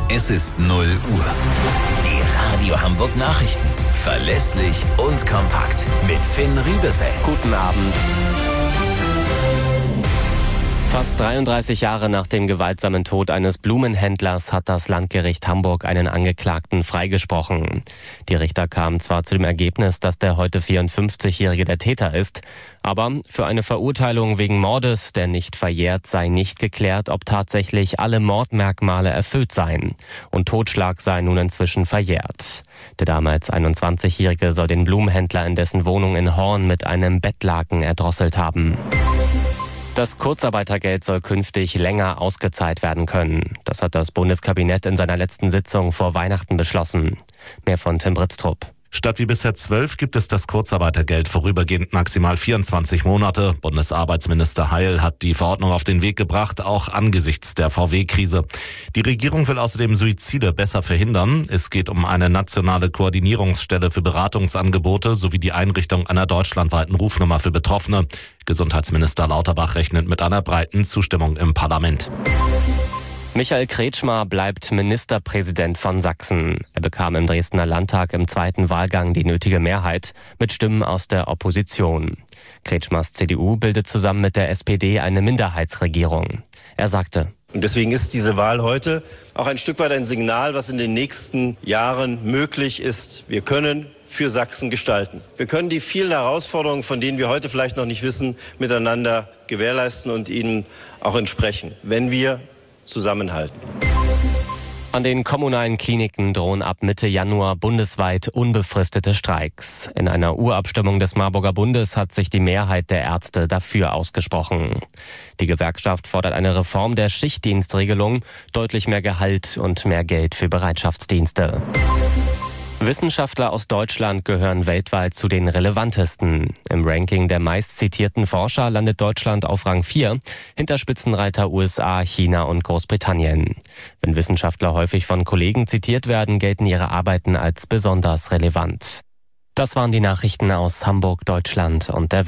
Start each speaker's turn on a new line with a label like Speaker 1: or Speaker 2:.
Speaker 1: Es ist 0 Uhr. Die Radio Hamburg Nachrichten. Verlässlich und kompakt. Mit Finn Riebesell.
Speaker 2: Guten Abend. Fast 33 Jahre nach dem gewaltsamen Tod eines Blumenhändlers hat das Landgericht Hamburg einen Angeklagten freigesprochen. Die Richter kamen zwar zu dem Ergebnis, dass der heute 54-Jährige der Täter ist, aber für eine Verurteilung wegen Mordes, der nicht verjährt, sei nicht geklärt, ob tatsächlich alle Mordmerkmale erfüllt seien. Und Totschlag sei nun inzwischen verjährt. Der damals 21-Jährige soll den Blumenhändler in dessen Wohnung in Horn mit einem Bettlaken erdrosselt haben. Das Kurzarbeitergeld soll künftig länger ausgezahlt werden können. Das hat das Bundeskabinett in seiner letzten Sitzung vor Weihnachten beschlossen. Mehr von Tim Britztrup.
Speaker 3: Statt wie bisher 12 gibt es das Kurzarbeitergeld vorübergehend maximal 24 Monate. Bundesarbeitsminister Heil hat die Verordnung auf den Weg gebracht, auch angesichts der VW-Krise. Die Regierung will außerdem Suizide besser verhindern. Es geht um eine nationale Koordinierungsstelle für Beratungsangebote sowie die Einrichtung einer deutschlandweiten Rufnummer für Betroffene. Gesundheitsminister Lauterbach rechnet mit einer breiten Zustimmung im Parlament.
Speaker 2: Michael Kretschmer bleibt Ministerpräsident von Sachsen. Er bekam im Dresdner Landtag im zweiten Wahlgang die nötige Mehrheit mit Stimmen aus der Opposition. Kretschmers CDU bildet zusammen mit der SPD eine Minderheitsregierung. Er sagte:
Speaker 4: Und deswegen ist diese Wahl heute auch ein Stück weit ein Signal, was in den nächsten Jahren möglich ist. Wir können für Sachsen gestalten. Wir können die vielen Herausforderungen, von denen wir heute vielleicht noch nicht wissen, miteinander gewährleisten und ihnen auch entsprechen, wenn wir zusammenhalten.
Speaker 2: An den kommunalen Kliniken drohen ab Mitte Januar bundesweit unbefristete Streiks. In einer Urabstimmung des Marburger Bundes hat sich die Mehrheit der Ärzte dafür ausgesprochen. Die Gewerkschaft fordert eine Reform der Schichtdienstregelung, deutlich mehr Gehalt und mehr Geld für Bereitschaftsdienste. Wissenschaftler aus Deutschland gehören weltweit zu den relevantesten. Im Ranking der meistzitierten Forscher landet Deutschland auf Rang 4, hinter Spitzenreiter USA, China und Großbritannien. Wenn Wissenschaftler häufig von Kollegen zitiert werden, gelten ihre Arbeiten als besonders relevant. Das waren die Nachrichten aus Hamburg, Deutschland und der Welt.